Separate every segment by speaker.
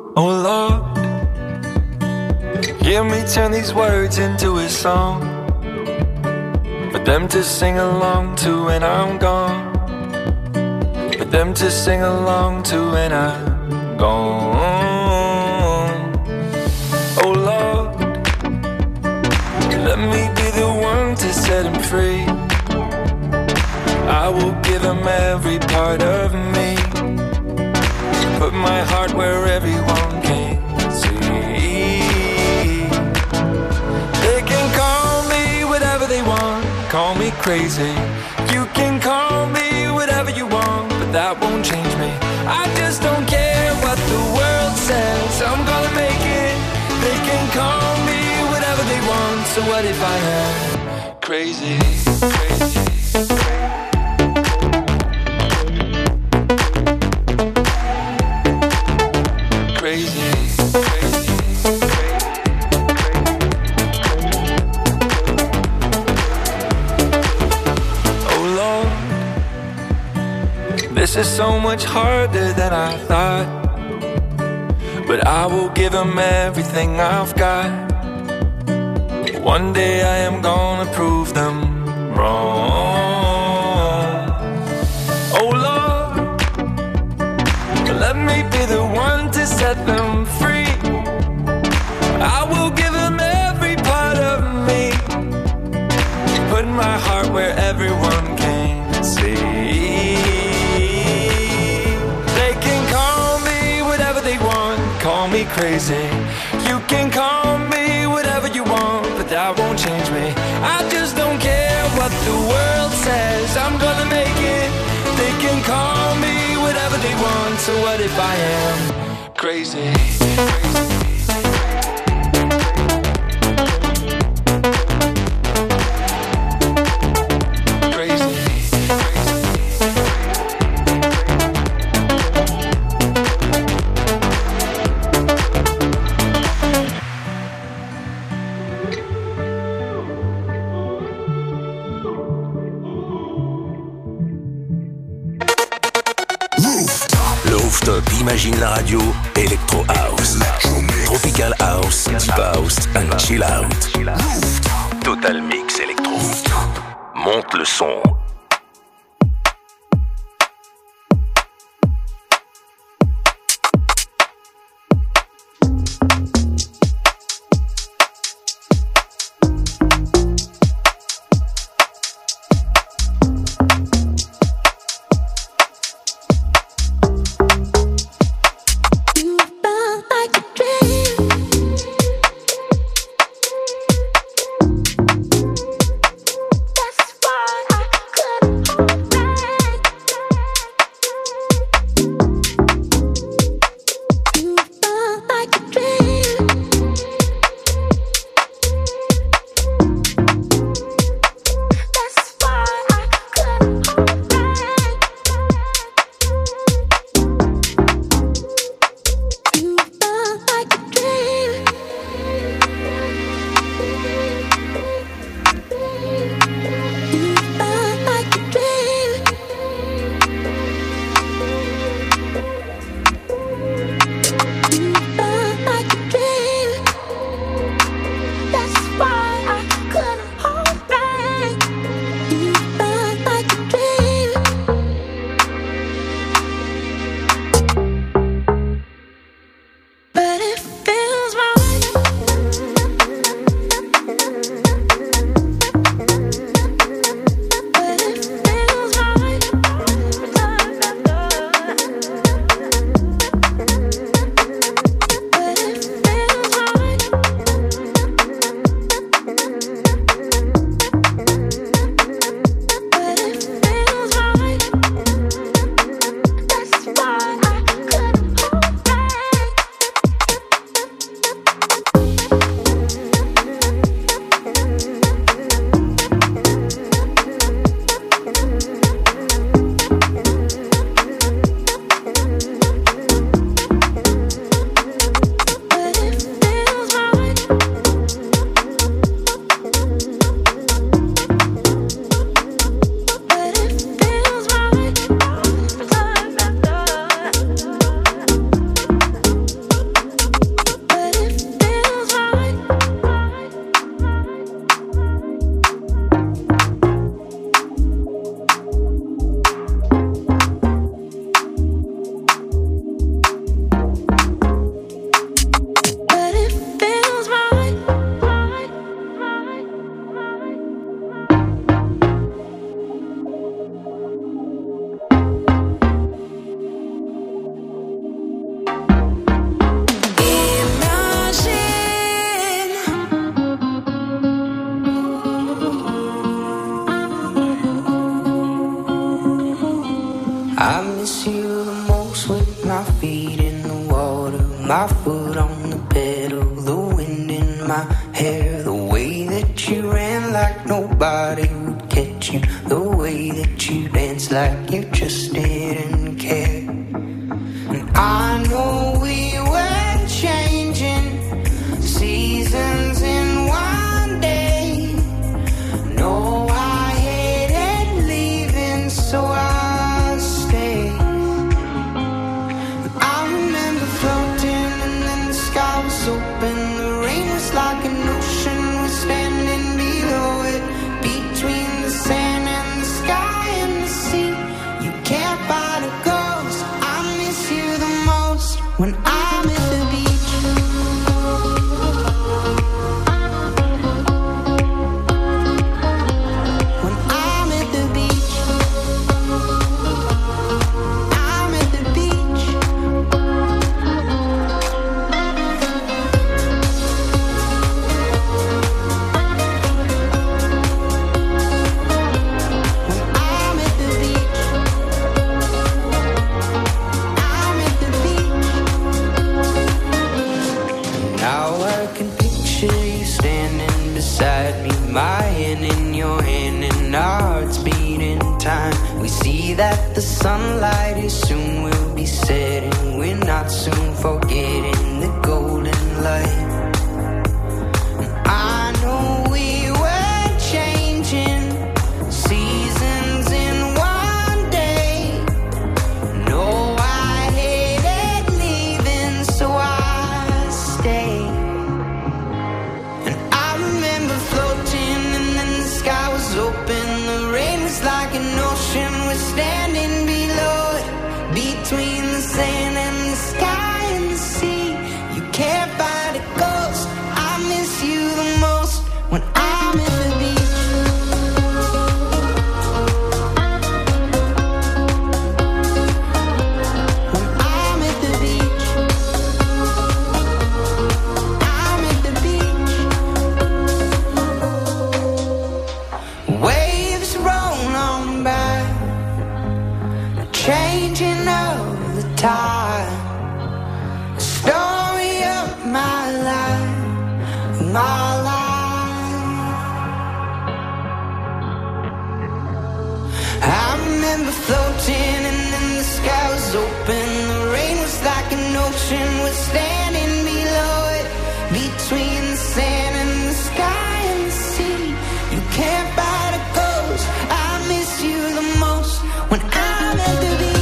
Speaker 1: Oh Lord, hear me turn these words into a song for them to sing along to when I'm gone, for them to sing along to when I'm gone. Oh Lord, let me be the one to set him free. I will give him every part of me, put my heart where everyone can see. They can call me whatever they want, call me crazy. You can call me whatever you want, but that won't change me. I just don't care what the world says, I'm gonna make it. They can call me whatever they want, so what if I am crazy, crazy? Crazy, crazy, oh Lord, this is so much harder than I thought, but I will give him everything I've got. One day I am gonna prove them wrong. Oh Lord, let me be the one to set them free. I will give them every part of me, put my heart where everyone can see. They can call me whatever they want, call me crazy. You can call me whatever you want, but that won't change me. I just don't care what the world says, I'm gonna make it. They can call me whatever they want, so what if I am crazy, crazy?
Speaker 2: Imagine la radio Electro House, Tropical House, Deep House and Chill Out. Total Mix Electro. Monte le son.
Speaker 3: That's why I I miss you the most with my feet in the water, my foot on the pedal, the wind in my hair, the way that you ran like nobody would catch you, the way that you danced like you just didn't care. And I know we were changing seasons in one day. No, I hated leaving, so I stayed. I remember floating and then the sky was open. The rain was like an ocean, we're standing below it, between the sand and the sky and the sea. You can't find a ghost. I miss you the most when I'm at the beach. My hand in your hand and our hearts beat in time. We see that the sunlight is soon will be setting. We're not soon forgetting the golden light. I know we were changing seasons in one day. No, I hated leaving, so I stayed. Open, the rain was like an ocean, we're standing below it, between the sand and the sky and the sea. You can't find a ghost. I miss you the most when I'm in the beach. Changing of the time, the story of my life, my life. I remember floating and then the sky was open. The rain was like an ocean, we're standing below it, between the sand and the sky and the sea. You can't find a ghost. I miss you the most when I'm at the beach.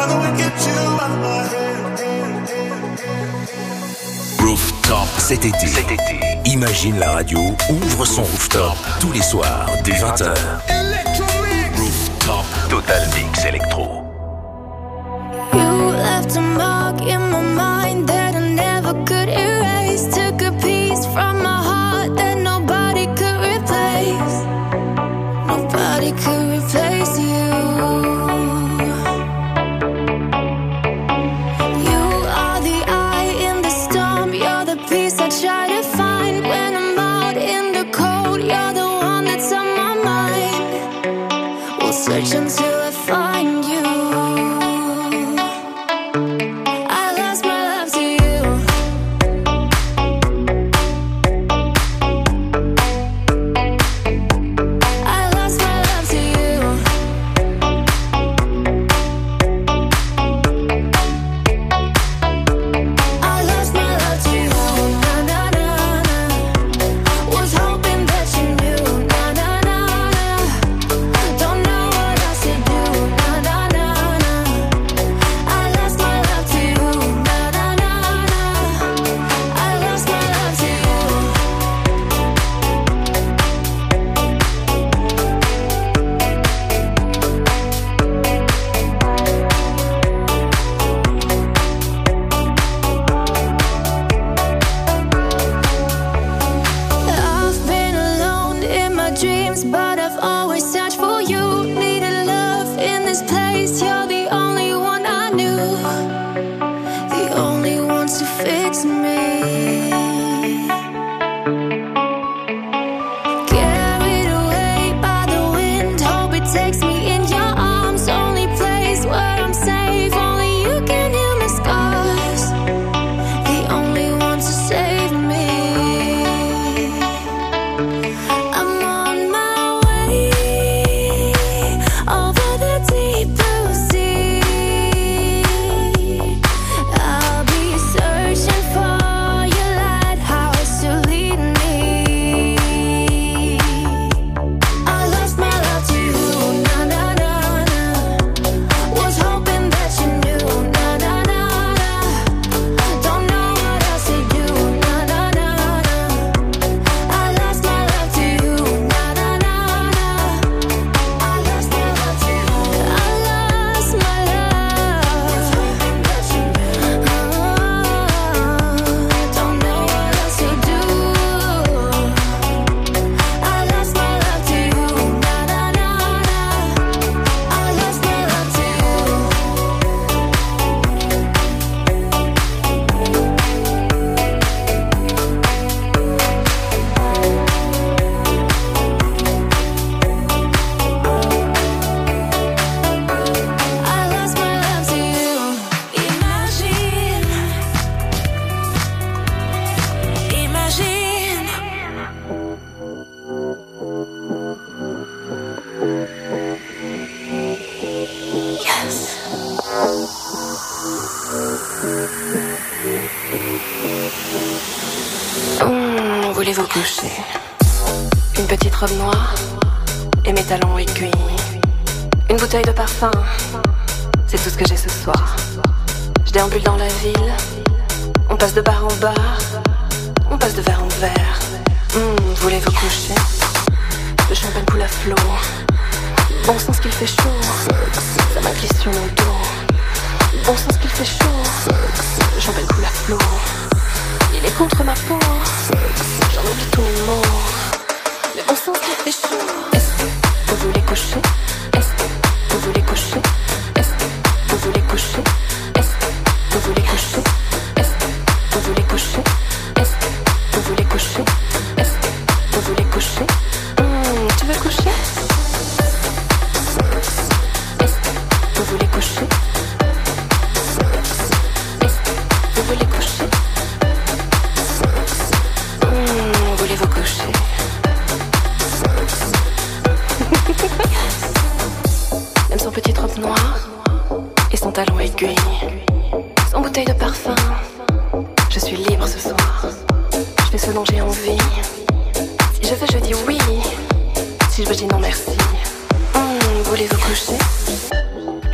Speaker 2: Cet été, Imagine la radio ouvre son rooftop tous les soirs dès 20h. Rooftop Total Mix Electro.
Speaker 4: You left a mark in my mind that I never could erase. Took a piece from my heart that nobody could replace. Nobody could replace you. I try to find when I'm out in the cold. You're the one that's on my mind. We'll search until I find you. I lost my love to you. I lost my love to you. I lost my love to you. But I've always searched for you. Needed love in this place. You're the only one I knew, the only one to fix me. Carried away by the wind, hope it takes me in your arms. Only place where I'm safe. Only you can heal my scars. The only one to save me. Voulez-vous coucher? Une petite robe noire et mes talons aiguilles. Une bouteille de parfum, c'est tout ce que j'ai ce soir. Je déambule dans la ville, on passe de bar en bar, on passe de verre en verre. Voulez-vous coucher? Le champagne coule à flot. Bon sens qu'il fait chaud, ça m'a glissé sur mon dos. Bon sens qu'il fait chaud, le champagne coule à flot. Il est contre ma peau, j'en oublie tous mes mots. Mais bon sens qu'il fait chaud. Est-ce que vous voulez coucher? Est-ce que vous voulez coucher? Est-ce que vous voulez coucher? Est-ce que vous voulez coucher? Est-ce que vous voulez coucher? Est-ce que vous voulez coucher? Est-ce que vous voulez coucher? Tu veux coucher? Est-ce que vous voulez coucher? Est-ce que vous voulez coucher? Voulez-vous coucher? Même son petite robe noire et son talon aiguille, son bouteille de parfum, je suis libre ce soir. Je fais ce dont j'ai envie. Si je veux, je dis oui. Si je veux, je dis non merci. Voulez-vous coucher?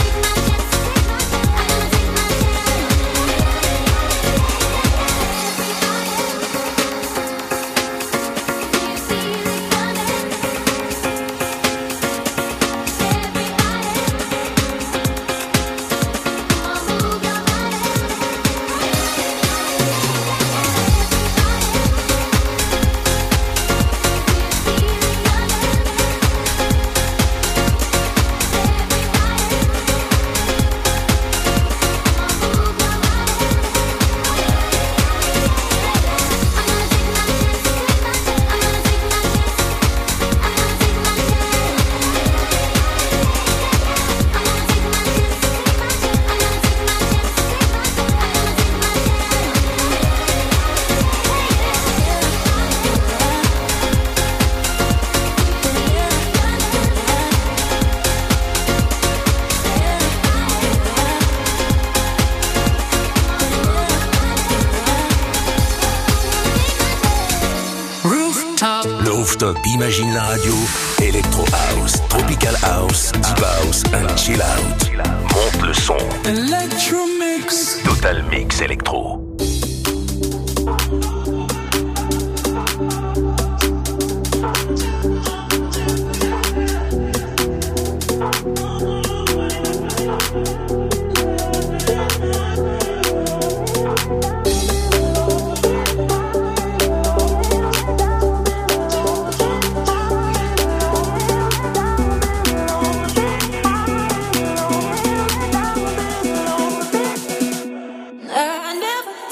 Speaker 2: Rooftop imagine la radio, Electro House, Tropical House, Deep House and Chill Out. Monte le son.
Speaker 1: Electro Mix.
Speaker 2: Total Mix Electro.
Speaker 5: I never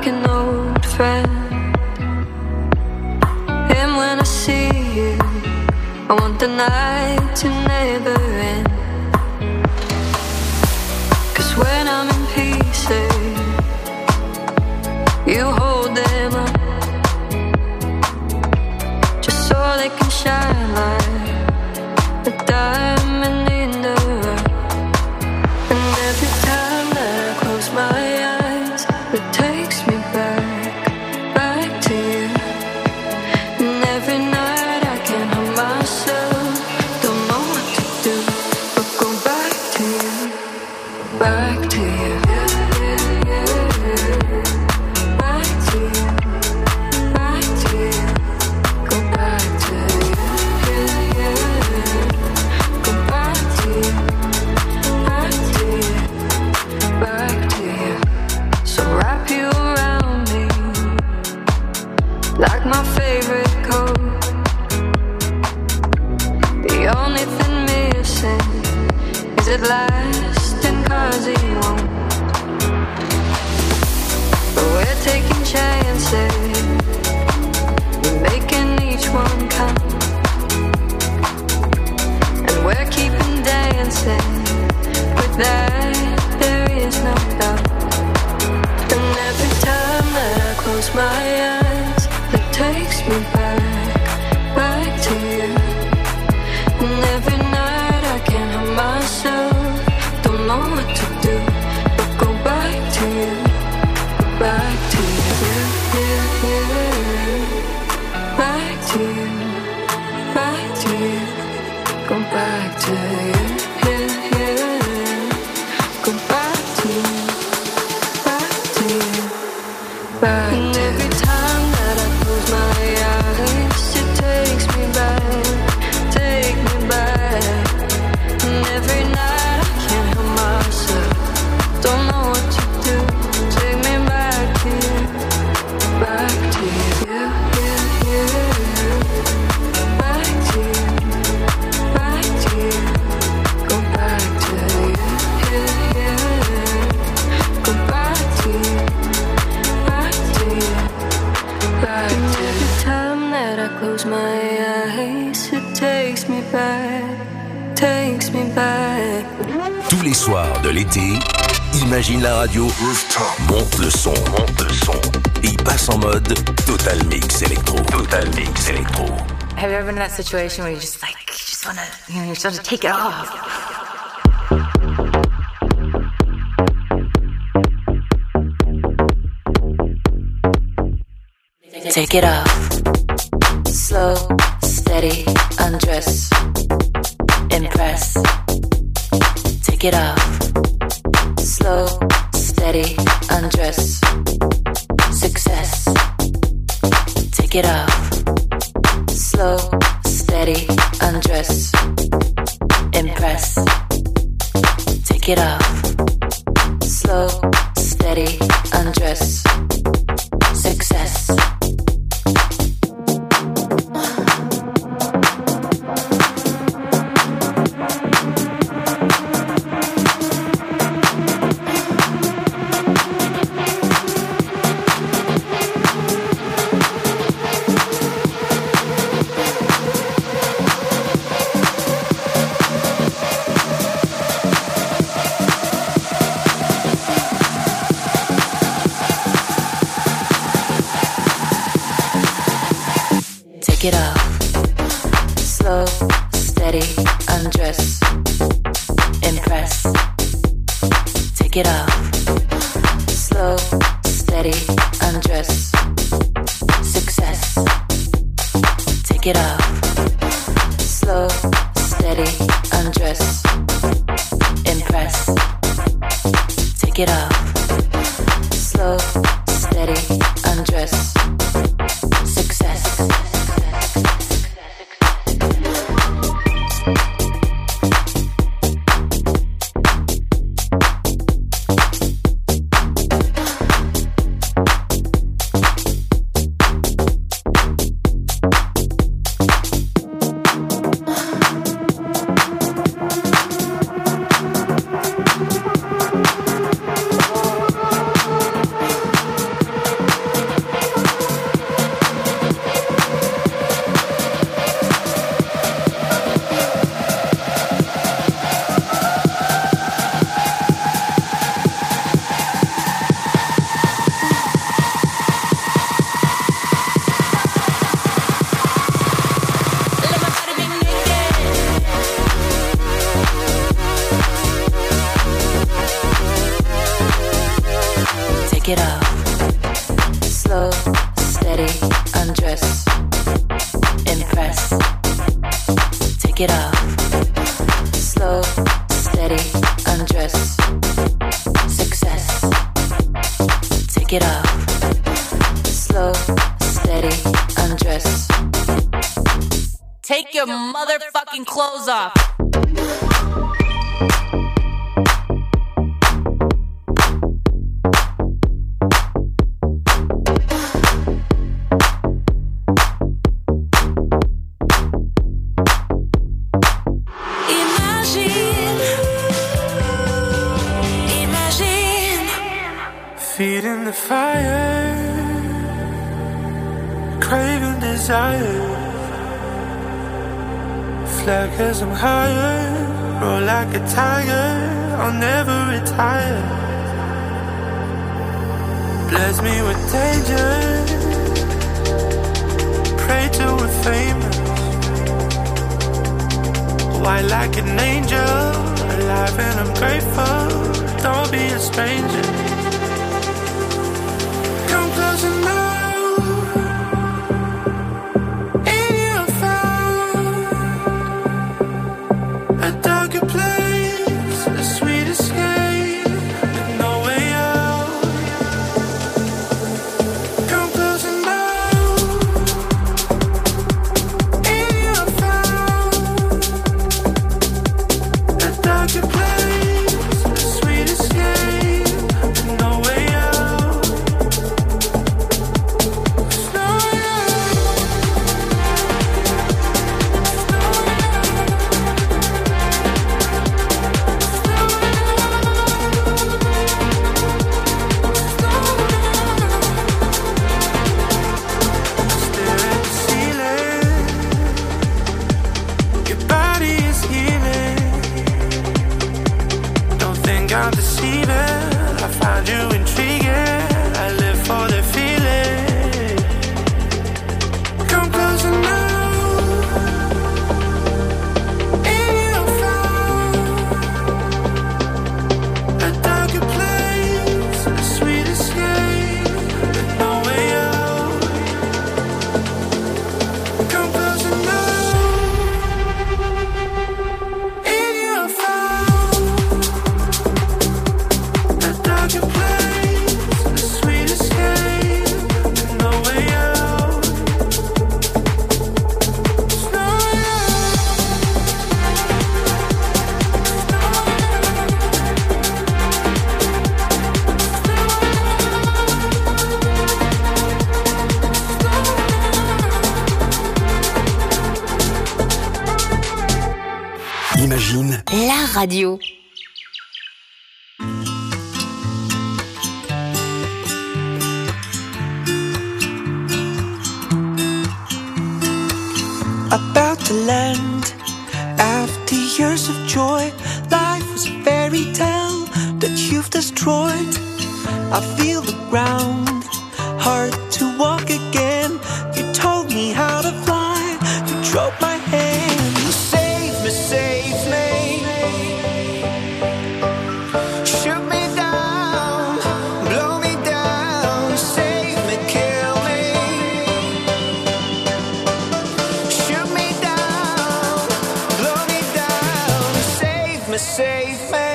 Speaker 5: an old friend. And when I see you, I want the night to never end. 'Cause when I'm in pieces, you hold them up, just so they can shine like a diamond in the rough. And every time that I close my eyes, it takes me back to you. And every night I can't help myself, don't know what to do, but go back to you, back to you. Back to you, back to you, go back to you. Go back to you, back to you, back to you. So wrap you around me like my favorite coat. The only thing missing is it lasting 'cause it won't. But we're taking chances, we're making each one count, and we're keeping dancing. With that, there is no doubt. And every time that I close my eyes, it takes me back to you. And every night I can't help myself, don't know what to do, but go back to you, back to you, back to you, back to you, go back to you, go back to you, back to you, back. And every time that I close my eyes, it takes me back, take me back. And every night I can't help myself, don't know what to do, take me back to you, back to you, back to you, back to you, go back to you, go back to you, back to you, back to you. Every time that I close my eyes, it takes me back, takes me back.
Speaker 2: Tous les soirs de l'été, Imagine la radio, monte le son, et il passe en mode Total Mix Electro. Total Mix Electro.
Speaker 6: Have you ever been in that situation where you just wanna, you just want to take it off? Take it off. Slow, steady, undress, impress. Take it off. Slow, steady, undress, success. Take it off. Slow, steady, undress, impress. Take it off. Slow, steady, undress, success. Take it off. Slow, steady, undress, impress. Take it off. Slow, steady, undress, success. Take it off. Slow, steady, undress, impress. Take it off. Slow, steady, undress, success. Slow, steady, undress, impress, take it off. Slow, steady, undress, success, take it off. Slow, steady, undress. Take your motherfucking clothes off.
Speaker 1: Feet in the fire, craving desire. Flag as I'm higher, roll like a tiger, I'll never retire. Bless me with danger, pray till we're famous. White like an angel, alive and I'm grateful, don't be a stranger. Come closer now, in your phone. A darker place, a sweet escape, with no way out. Come closer now, in your phone. A darker place, a sweet escape, with no way out. I'm deceiving, I find you intriguing, I live for the feeling. Come closer now, in your phone. A darker place, a sweet escape, with no way out. Come closer now, in your phone. Darker place, a sweet escape, with no way out.
Speaker 2: Imagine
Speaker 7: la radio.
Speaker 8: About to land after years of joy. Life was a fairy tale that you've destroyed. I feel the ground, hard to walk again. You told me how to fly, you drove my hand. You saved me, save me. Shoot me down, blow me down. Save me, kill me. Shoot me down, blow me down. Save me, save me.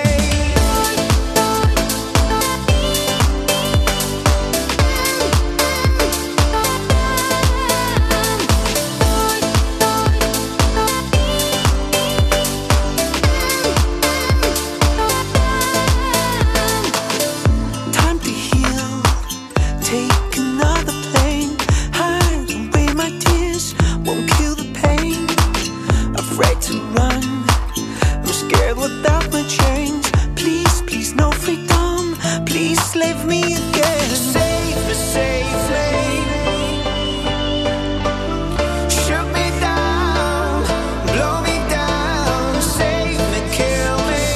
Speaker 8: Time to heal, take another plane. Hide away my tears, won't kill the pain. Afraid to run, I'm scared without my chains. Please, please, no freedom. Please save me again. Save me, save me. Shoot me down, blow me down. Save me, kill me.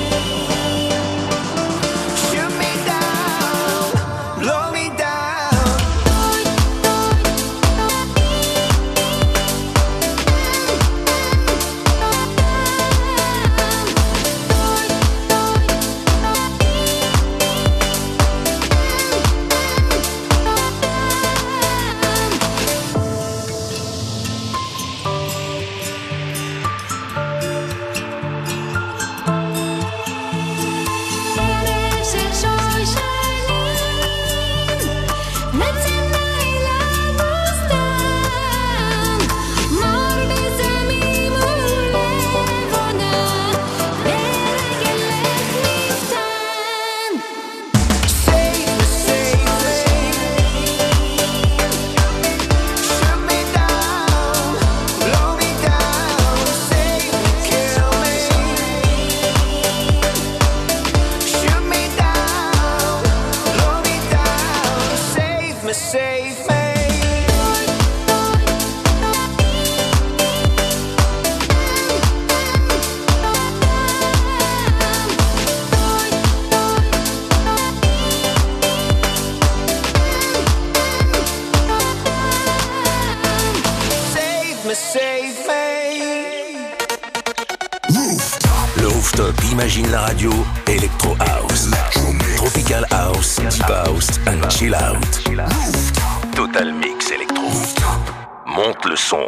Speaker 8: Shoot me down, blow me down. save me. Save me.
Speaker 2: Le rooftop imagine la radio Electro House, Tropical House, Deep House and Chill Out. Total Mix Electro. Monte le son.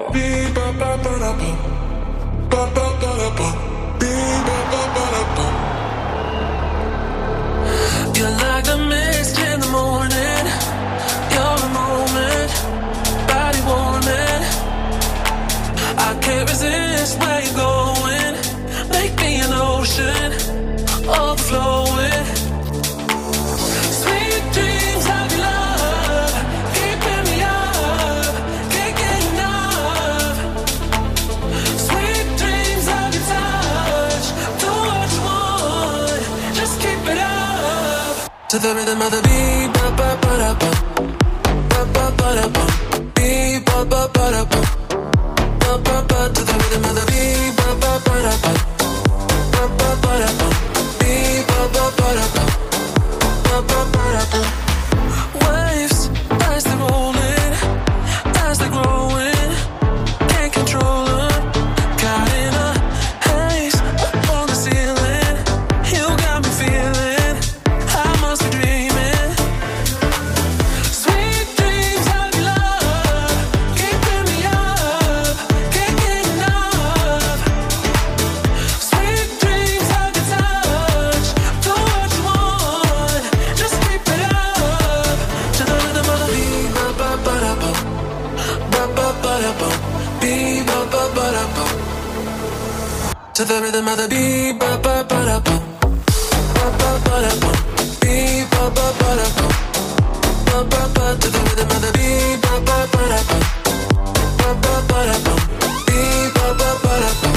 Speaker 7: You're like the mist in the morning. You're a moment, body warming. I can't resist where you're going. Make me an ocean, overflowing. Sweet dreams of your love, keeping me up, can't get enough. Sweet dreams of your touch, do what you want, just keep it up. To the rhythm of the beat, ba ba ba da ba, ba ba ba da ba, beat ba ba ba da ba. To the rhythm of the beat, ba ba ba da ba, ba ba ba da ba, beat ba ba ba da ba, ba ba ba da ba. Waves as they're rolling, as they're growing, can't control them. Caught in a haze up on the ceiling, you got me feeling I must be dreaming. Sweet dreams of your love, keeping me up. To the rhythm of the beat, ba ba ba da ba, ba ba ba da ba, beat ba ba ba da ba, ba ba ba. To the rhythm of the beat, ba ba ba da ba, ba ba ba da ba, beat ba ba ba da ba.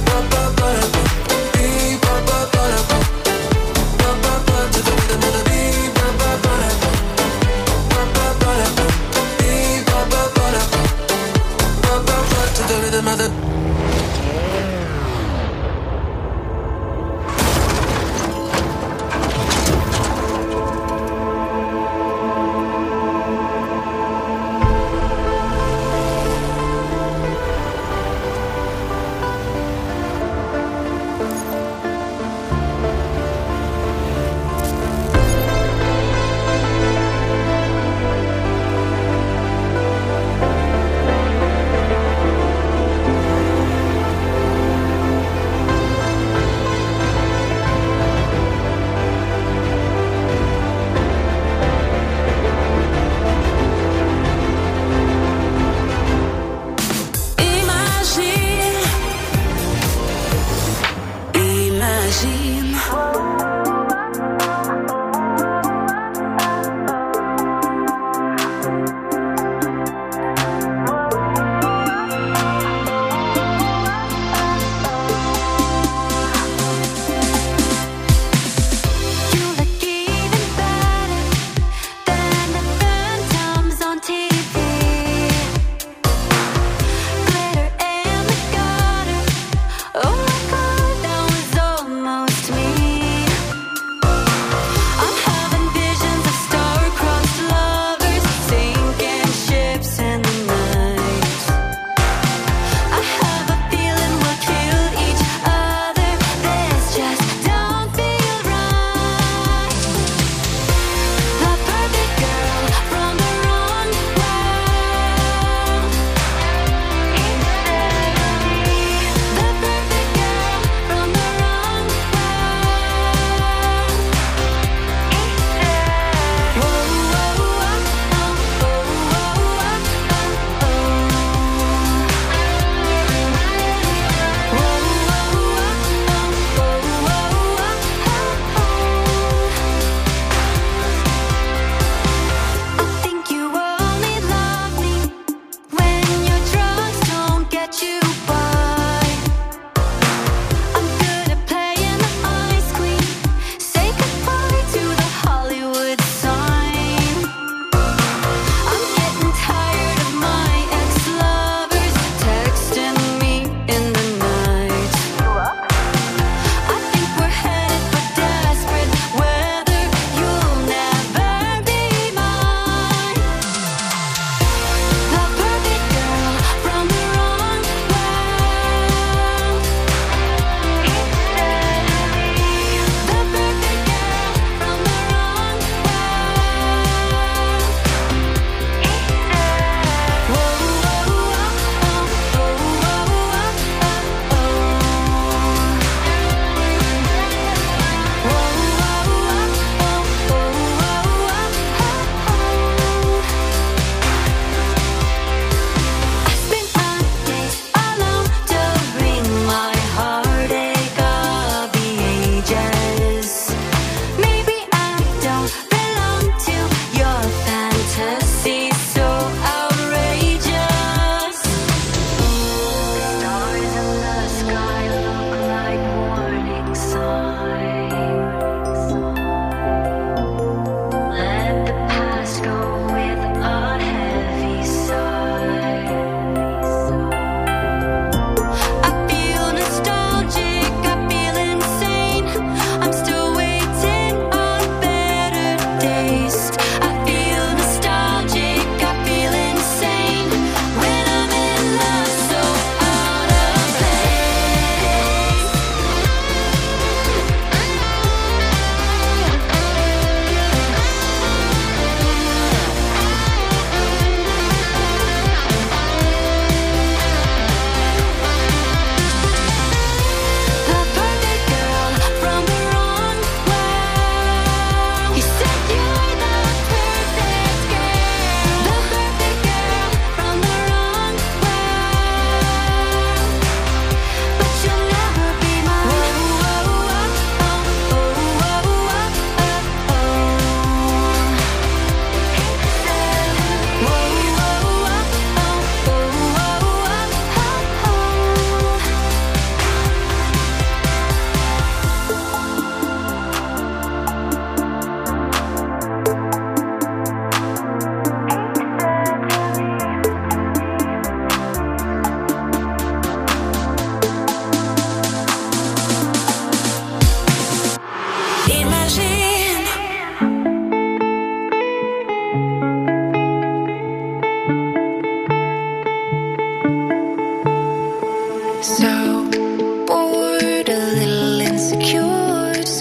Speaker 7: To the rhythm of the beat.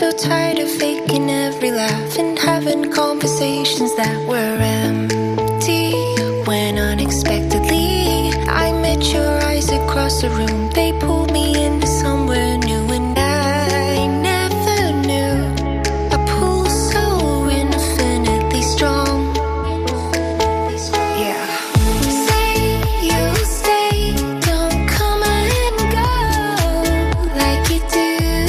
Speaker 9: so tired of faking every laugh and having conversations that were empty. When unexpectedly I met your eyes across the room, they pulled me into somewhere new, and I never knew a pull so infinitely strong. Yeah. Say you'll stay, don't come and go like you do.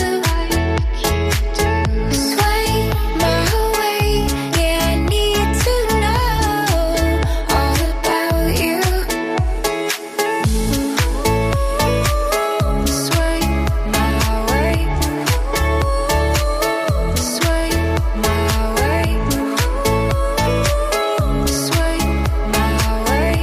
Speaker 9: Sway my way, yeah, I need to know all about you. Sway my way, sway my way, sway my way.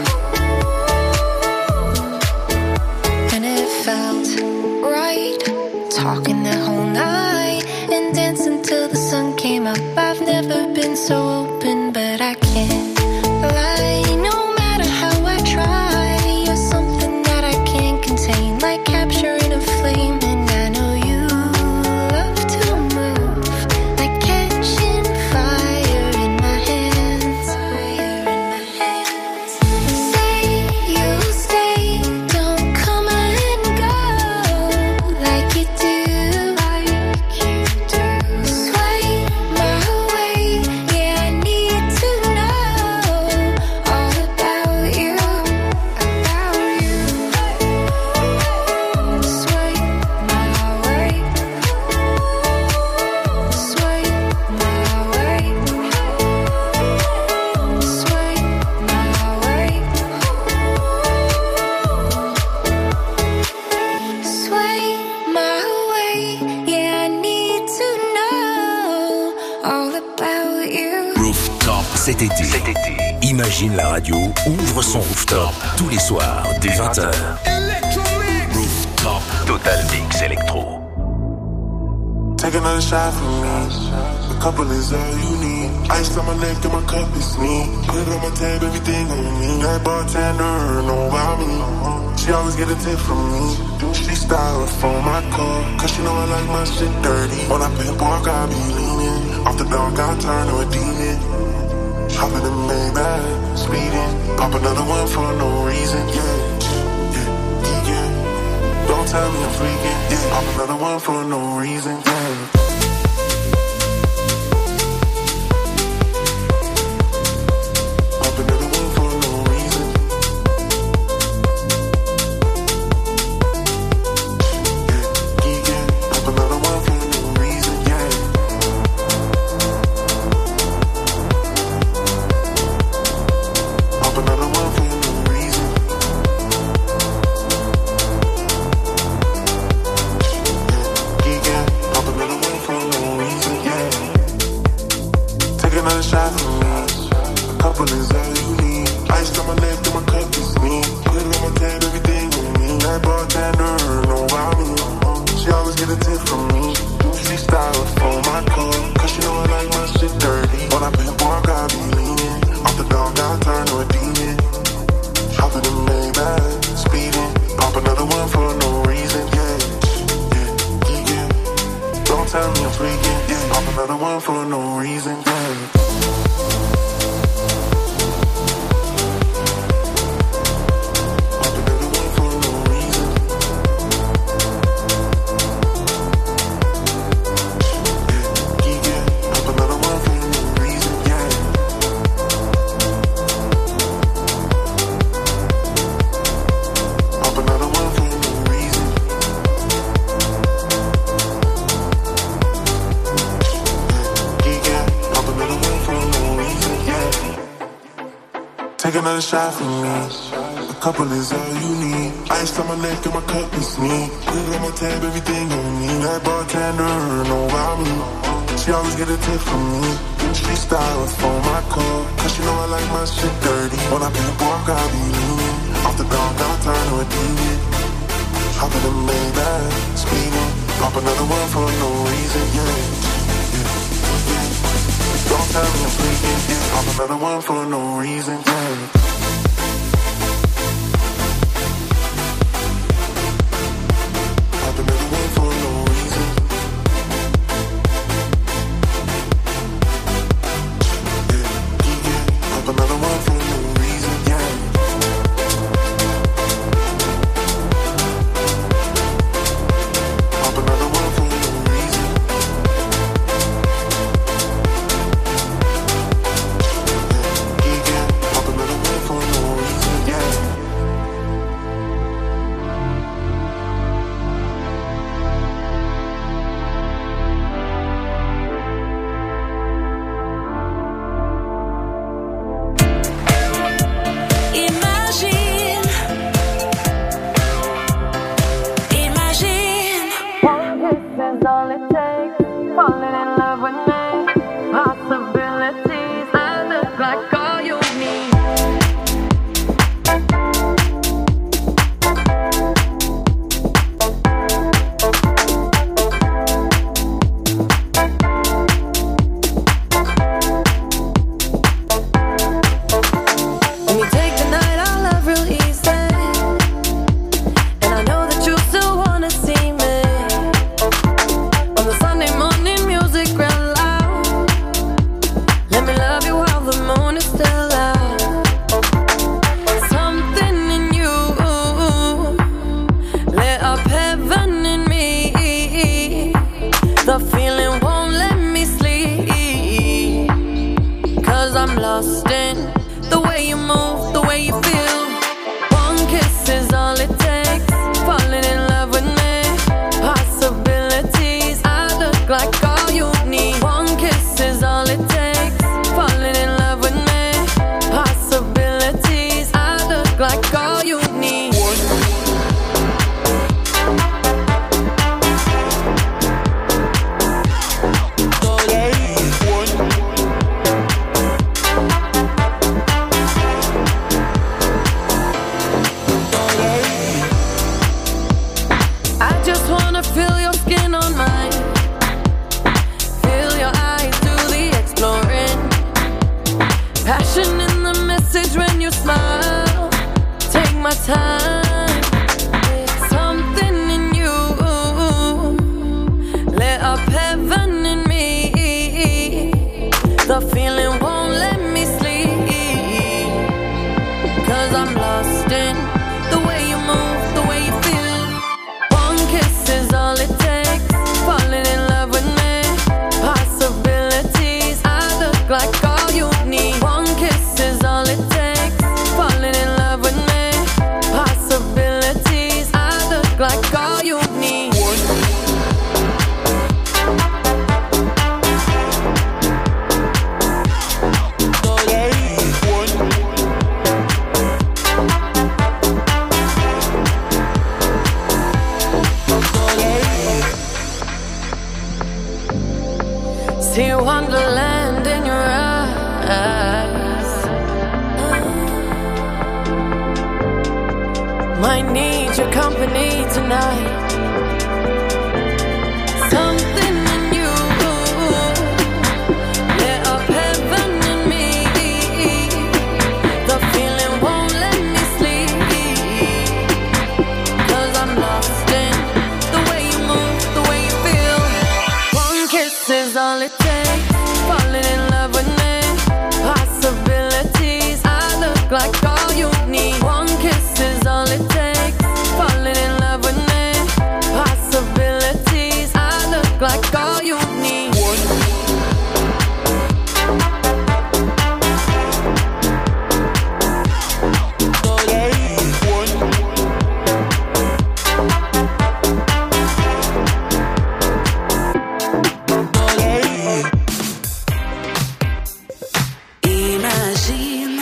Speaker 9: And it felt right, talking the whole night and dancing till the sun came up. I've never been so open, but I can't lie. No matter how I try, you're something that I can't contain, like capturing a flame. And I know you love to move, like catching fire in my hands. Say you'll stay, don't come and go like you do. Sway my way, yeah, I need to know all about you, about you. Sway my way, sway my way, sway my way, sway my way, yeah, I need to know all about you.
Speaker 2: Rooftop. Cet été, Imagine la radio ouvre son rooftop tous les soirs dès 20h. Rooftop Total Mix Electro.
Speaker 10: Take another shot from me. A couple is all you need. Ice on my neck and my cup is neat. Put it on my tab, everything on me. That bartender know about me. She always get a tip from me. She styrofoam my car, cause she know I like my shit dirty. When I pay park, I be leaning. Off the dog, I turn to a demon. Hopping in Maybach, speeding. Pop another one for no reason, yeah. Don't tell me I'm freaking, yeah. Pop another one for no reason, yeah. Pop another one for no reason. Yeah. Pop another one for no reason, yeah. Pop another one for no reason. Pop another one for no reason, yeah. Take another shot from me. A couple is all you need. Ice on my neck and my cup is neat. Put it on my tab, everything on me. That bartender know about me. She always get a tip from me. She styrofoam my car, cause she know I like my shit dirty. When I pay park, I be leaning. Off the dog, I turn to a demon. Hopping in Maybach, speeding. Pop another one for no reason, yeah. Don't tell me I'm freaking, yeah. Pop another one for no reason, yeah. Pop another one for no reason. Yeah. Pop another one for no reason, yeah. Pop another one for no reason. Pop another one for no reason, yeah. Take another shot from me. A couple is all you need. Ice on my neck and my cup is neat. Put it on my tab, everything on me. That bartender know about me. She always get a tip from me. She styrofoam my car, cause she know I like my shit dirty. When I pay park, I be leaning. Off the dog, I turn to a demon. Hopping in Maybach, speeding. Pop another one for no reason, yeah. Don't tell me I'm freaking, yeah. Pop another one for no reason, yeah. Pop another one for no reason.
Speaker 5: all it takes. Falling in love with me. Possibilities. I look like all you need. Let me take the night I love real easy. And I know that you still wanna see me. On the Sunday morning music real loud. Let me love you while the moon is still out. Something in you lit up heaven in me. The feeling won't let me sleep. 'Cause I'm lost in the way you move, the way you feel. One kiss is all it takes. Falling in love with me. Possibilities. I look like all you need. One kiss is all it takes. Falling in love with me. Possibilities. I look like all you need. I just wanna feel your skin on mine. Feel your eyes do the exploring. Passion in the message when you smile. Take my time. Something in you lit up heaven in me. The feeling won't let me sleep. 'Cause I'm lost in the way you move, the way you feel. One kiss is all it takes. Falling in love with me. Possibilities. I look like all you need. One kiss is all it takes. Falling in love with me. Possibilities. I look like all you need. See wonderland in your eyes. Might need your company tonight. Something in you lit up heaven in me. The feeling won't let me sleep. 'Cause I'm lost in the way you move, the way you feel. One kiss is all it takes. Falling in love with me. Possibilities. I look like all you need. One kiss is all it takes. Falling in love with me. Possibilities. I look like all you need.
Speaker 11: Imagine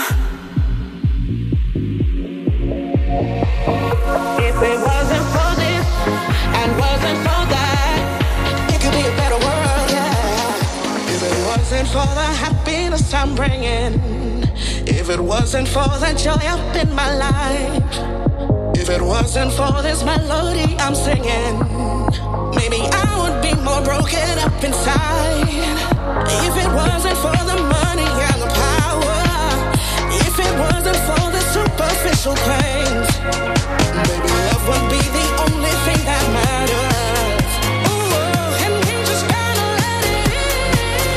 Speaker 11: if it wasn't for this and wasn't for that, it could be a better world, yeah. If it wasn't for the happiness I'm bringing, if it wasn't for the joy up in my life, if it wasn't for this melody I'm singing, maybe I would be more broken up inside. If it wasn't for the money and the power, if it wasn't for the superficial things, maybe love would be the only thing that matters. Ooh, and we just gotta let it in.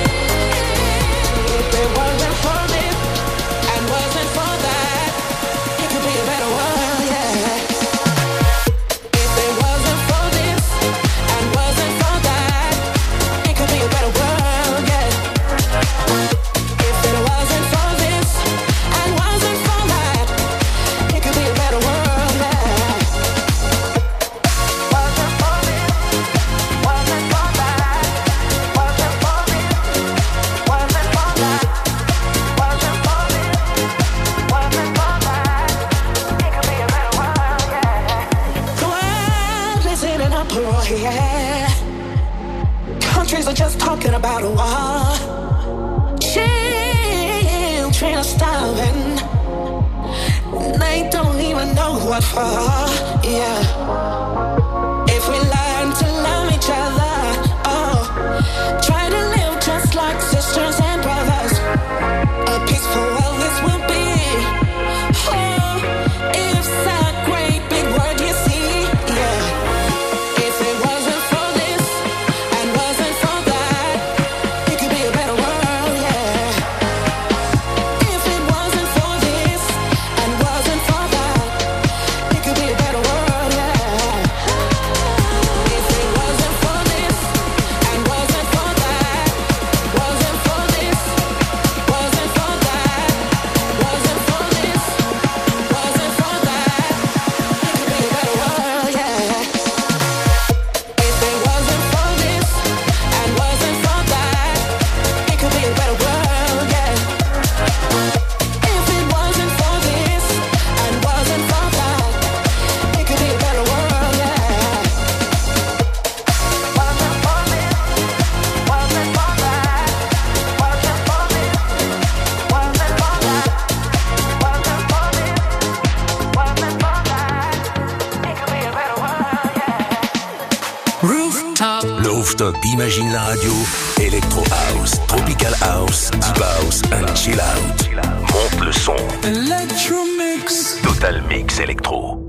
Speaker 11: If it wasn't for this and wasn't for that, it could be a better world, yeah. If it wasn't for this and wasn't for that, it could be a better world, yeah. If it wasn't for this and wasn't for that, it could be a without a wall. Children are starving. They don't even know what for. Yeah. If we learn to love each other, oh, try to live just like sisters and brothers. A peaceful world this will be. Oh, it's a great big word you see. Yeah. If it wasn't for this and wasn't for that, it could be a better world. Yeah. If it wasn't for this and wasn't for that, it could be a better world. Yeah. If it wasn't for this and wasn't for that, wasn't for this, wasn't for that, wasn't for this, wasn't for that, it could be a better world. Yeah. If it wasn't for this and wasn't for that, it could be a better world. Yeah. If it wasn't for this and wasn't for that, it could be a better world. Yeah. Wasn't for this, wasn't for that, wasn't for this, wasn't for that, wasn't for this, wasn't for that, it could be a better world. Yeah.
Speaker 2: Rooftop. Le rooftop imagine la radio. Electro House, Tropical House, Deep House and Chill Out. Monte le son.
Speaker 1: Electro Mix.
Speaker 2: Total Mix Electro.